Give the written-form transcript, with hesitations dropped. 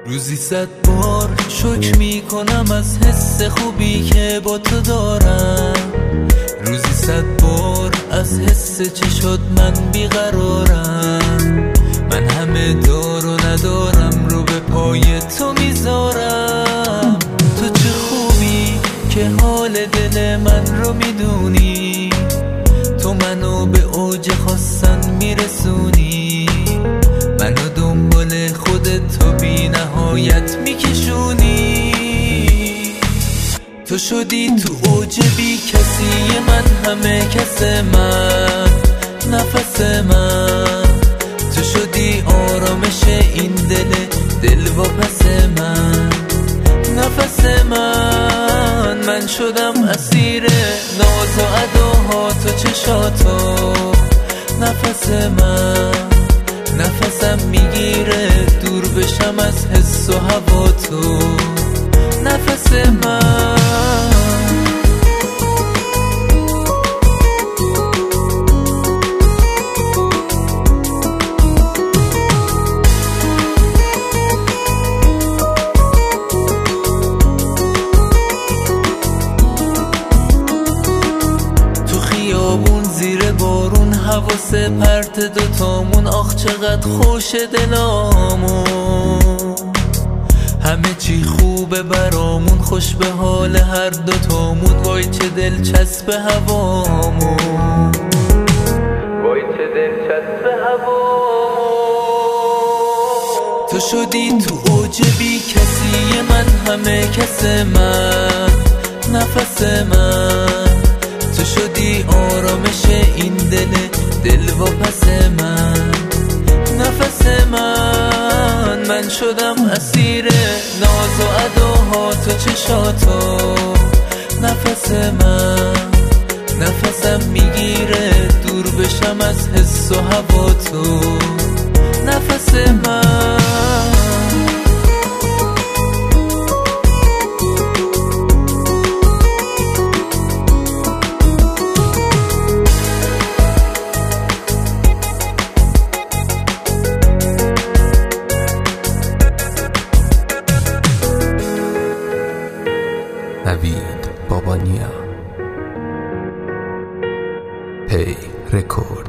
روزی 100 بار شکر میکنم از حس خوبی که با تو دارم. روزی 100 بار از حس چشات من بیقرارم. من همه دار و ندارم رو به پای تو میذارم. تو چه خوبی که حال دل من رو میدونی. تو منو به اوج خواستن میرسونی. منو دنبال خودت تو بی نهایت میکشونی. تو شدی تو اوج بی کسی من، همه کس من، نفس من. تو شدی آرامش این دل و پس من، نفس من. من شدم اسیر ناز و اداها تو چشاتو. نفس من، نفسم میگیره دور بشم از حس و هوا تو. نفس من. تو خیابون زیر بارون حواس پرت دوتامون، آخ چقدر خوش دلامون. همه چی خوبه برامون، خوش به حال هر دوتامون. وای چه دلچسب هوامون، وای چه دلچسب هوامون. تو شدی تو اوج بی کسی من، همه کس من، نفس من. تو شدی آرامش این دل و پس من، نفس من. من شدم اسیر ناز و اداها تو چشاتو. نفس من، نفسم میگیره دور بشم از حس و هوا تو. نفس من. نوید بابانیا پی رکورد.